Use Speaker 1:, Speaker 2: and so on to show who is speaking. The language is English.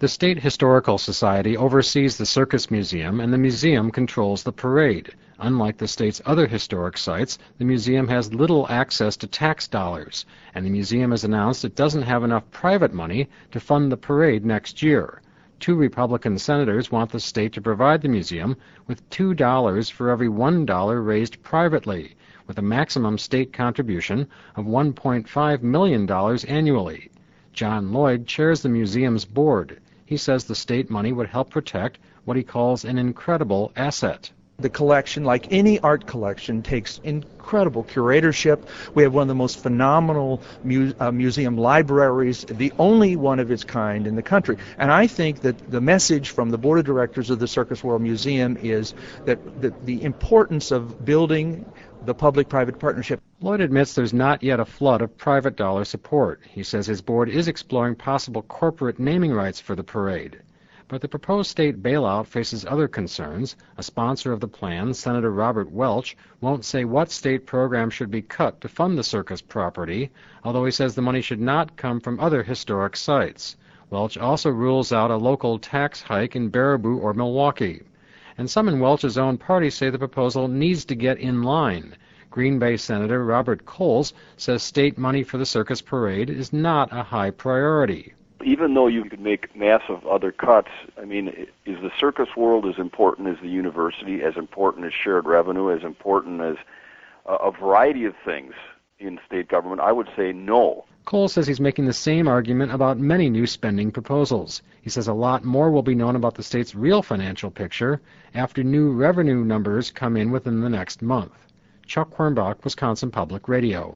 Speaker 1: The State Historical Society oversees the Circus Museum, and the museum controls the parade. Unlike the state's other historic sites, the museum has little access to tax dollars, and the museum has announced it doesn't have enough private money to fund the parade next year. 2 Republican senators want the state to provide the museum with $2 for every $1 raised privately, with a maximum state contribution of $1.5 million annually. John Lloyd chairs the museum's board. He says the state money would help protect what he calls an incredible asset.
Speaker 2: The collection, like any art collection, takes incredible curatorship. We have one of the most phenomenal museum libraries, the only one of its kind in the country. And I think that the message from the board of directors of the Circus World Museum is that the importance of building the public-private partnership.
Speaker 1: Lloyd admits there's not yet a flood of private dollar support. He says his board is exploring possible corporate naming rights for the parade. But the proposed state bailout faces other concerns. A sponsor of the plan, Senator Robert Welch, won't say what state program should be cut to fund the circus property, although he says the money should not come from other historic sites. Welch also rules out a local tax hike in Baraboo or Milwaukee. And some in Welch's own party say the proposal needs to get in line. Green Bay Senator Robert Coles says state money for the circus parade is not a high priority.
Speaker 3: Even though you could make massive other cuts, I mean, is the circus world as important as the university, as important as shared revenue, as important as a variety of things in state government? I would say no.
Speaker 1: Cole says he's making the same argument about many new spending proposals. He says a lot more will be known about the state's real financial picture after new revenue numbers come in within the next month. Chuck Quirmbach, Wisconsin Public Radio.